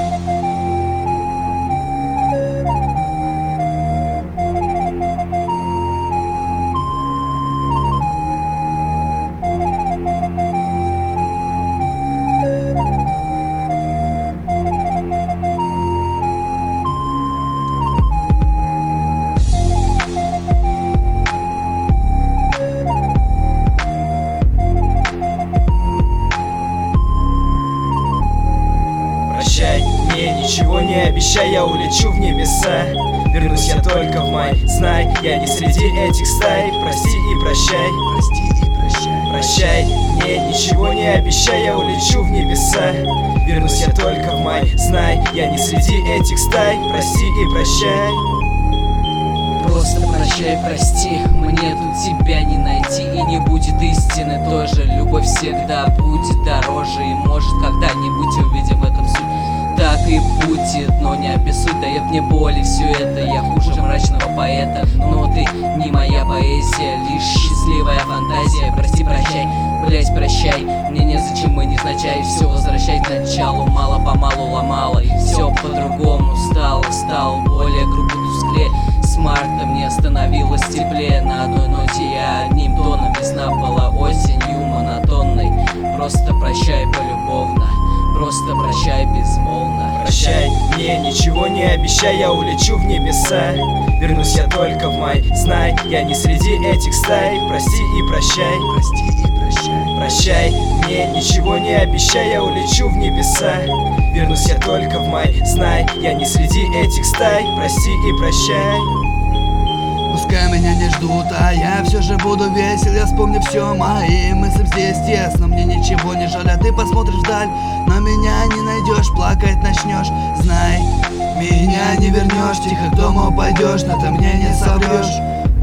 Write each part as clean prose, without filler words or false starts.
Мне ничего не обещай, я улечу в небеса. Вернусь я только в май, знай, я не среди этих стай. Прости и прощай, прости и прощай. Прощай, мне ничего не обещай, я улечу в небеса. Вернусь я только в май, знай, я не среди этих стай. Прости и прощай. Просто прощай, прости, мне тут тебя не найти. И не будет истины тоже, любовь всегда будет дороже. И может когда-нибудь увидим в этом суть. Так и будет, но не обессудь, дает мне боли все это. Я хуже мрачного поэта, но ты не моя поэзия, лишь счастливая фантазия. Прости, прощай, блять, прощай, мне незачем и невзначай все возвращать к началу. Мало-помалу ломало, и все по-другому стало более грубо, тусклее. С марта мне становилось теплее, на одной ноте я одним тоном. Весна была осенью монотонной. Просто прощай полюбовно, просто прощай безмолвно. Прощай, мне ничего не обещай, я улечу в небеса. Вернусь я только в май, знай, я не среди этих стай. Прости и прощай, прости и прощай. Прощай, мне ничего не обещай, я улечу в небеса. Вернусь я только в май, знай, я не среди этих стай. Прости и прощай. Пускай меня не ждут, а я все же буду весел. Я вспомню все мои мысли здесь тесно. Мне ничего не жаль, а ты посмотришь вдаль, но меня не найдешь, плакать начнешь. Знай, меня не вернешь, тихо к дому пойдешь, но ты мне не соврешь.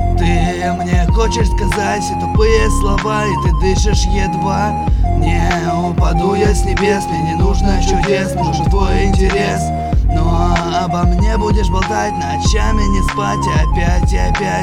Ты мне хочешь сказать все тупые слова, и ты дышишь едва. Не упаду я с небес, мне не нужно чудес, нужен твой интерес. Но обо мне будешь болтать, ночами не спать, опять и опять.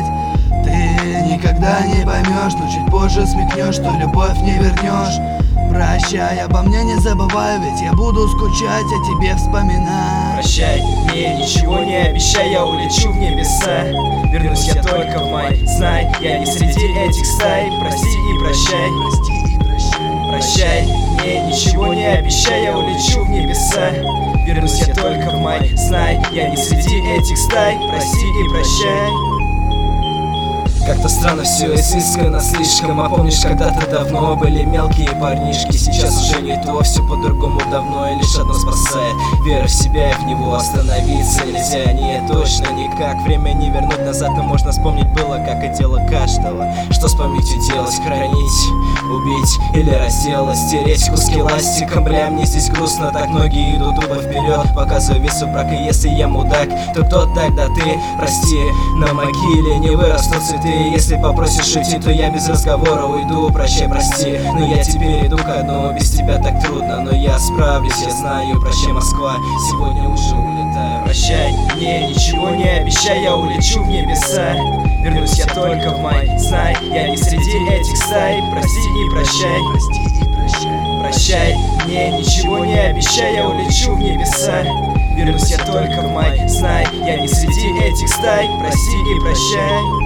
Ты никогда не поймешь, но чуть позже смекнешь, что любовь не вернешь. Прощай, обо мне не забывай, ведь я буду скучать, о тебе вспоминать. Прощай, мне ничего не обещай, я улечу в небеса. Вернусь я только в май, знай, я не среди этих стай. Прости и прощай, прости и прощай. Прощай, мне ничего не обещай, я улечу в небеса. Вернусь я только в май, знай, я не среди этих стай. Прости и прощай. Как-то странно все изысканно слишком. А помнишь, когда-то давно были мелкие парнишки? Сейчас уже не то, все по-другому давно. И лишь одно спасает вера в себя и в него. Остановиться нельзя, не точно никак. Время не вернуть назад, но можно вспомнить было, как и дело каждого. Что с памятью делать? Хранить, убить или разделать, стереть куски ластиком. Бля, мне здесь грустно, так ноги идут тупо вперед. Показываю весу брака, если я мудак, то кто тогда ты? Прости, на могиле не вырастут цветы. Если попросишь уйти, то я без разговора уйду. Прощай, прости, но я теперь иду ко дну. Без тебя так трудно, но я справлюсь, я знаю. Прощай, Москва, сегодня уже улетаю. Прощай, мне ничего не обещай, я улечу в небеса. Вернусь я только в май, знай, я не среди этих стай. Прости и прощай, прости и прощай. Прощай, мне ничего не обещай, я улечу в небеса. Вернусь я только в май, знай, я не среди этих стай. Прости и прощай.